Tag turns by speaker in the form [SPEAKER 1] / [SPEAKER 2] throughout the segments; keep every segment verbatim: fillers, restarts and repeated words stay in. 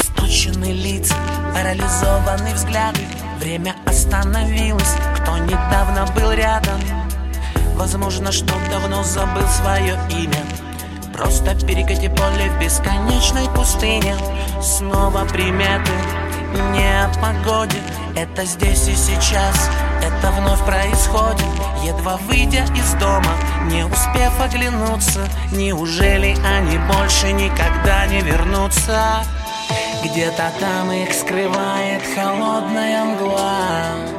[SPEAKER 1] Измучены лица, парализованные взгляды. Время остановилось, кто недавно был рядом. Возможно, что давно забыл свое имя. Просто перекати поле в бесконечной пустыне. Снова приметы, не о погоде. Это здесь и сейчас, это вновь происходит. Едва выйдя из дома, не успев оглянуться. Неужели они больше никогда не вернутся? Где-то там их скрывает холодная мгла.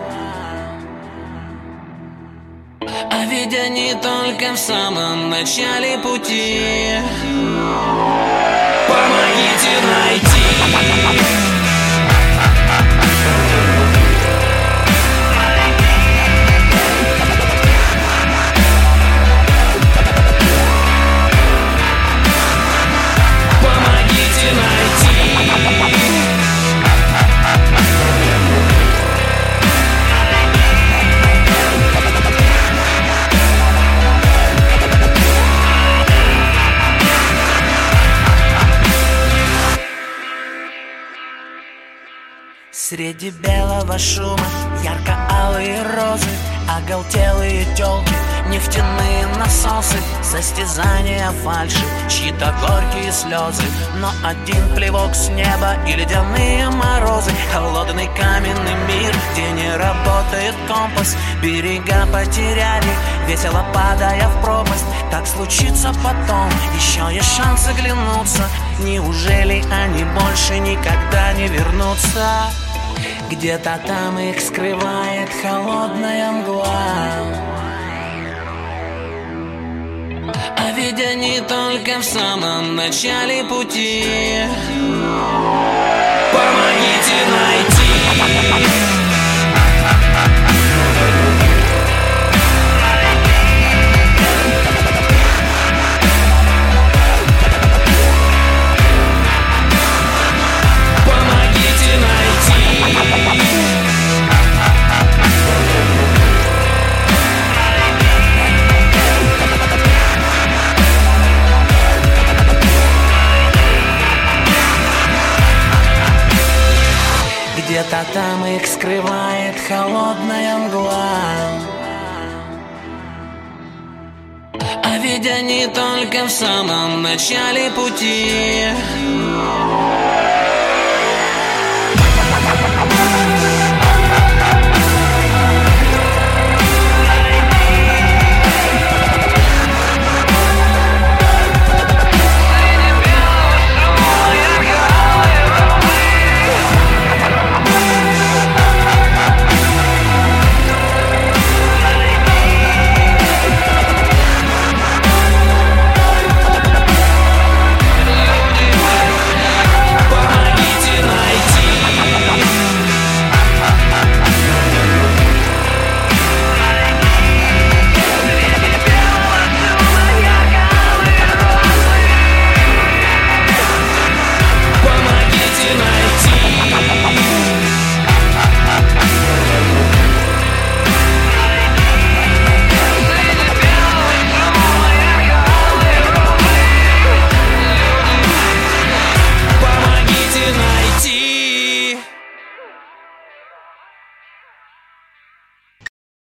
[SPEAKER 1] А ведь они только в самом начале пути. Помогите найти. Среди белого шума ярко-алые розы, оголтелые тёлки, нефтяные насосы, состязания фальши, чьи-то горькие слезы. Но один плевок с неба и ледяные морозы. Холодный каменный мир, где не работает компас. Берега потеряли, весело падая в пропасть. Так случится потом, еще есть шанс оглянуться. Неужели они больше никогда не вернутся? Где-то там их скрывает холодная мгла. А ведь они только в самом начале пути. Помогите найти. Где-то там их скрывает холодная мгла. А ведь они только в самом начале пути.